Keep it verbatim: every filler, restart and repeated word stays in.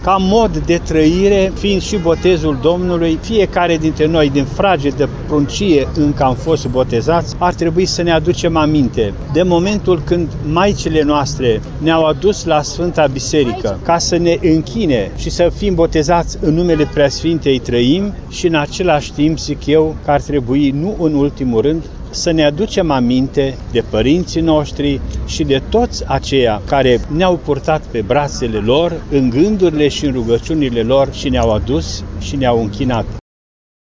ca mod de trăire, fiind și botezul Domnului, fiecare dintre noi, din frage de pruncie încă am fost botezați, ar trebui să ne aducem aminte de momentul când maicile noastre ne-au adus la Sfânta Biserică ca să ne închine și să fim botezați în numele Preasfintei Trăim și în același timp, zic eu, că ar trebui, nu în ultimul rând, să ne aducem aminte de părinții noștri și de toți aceia care ne-au purtat pe brațele lor, în gândurile și în rugăciunile lor și ne-au adus și ne-au închinat.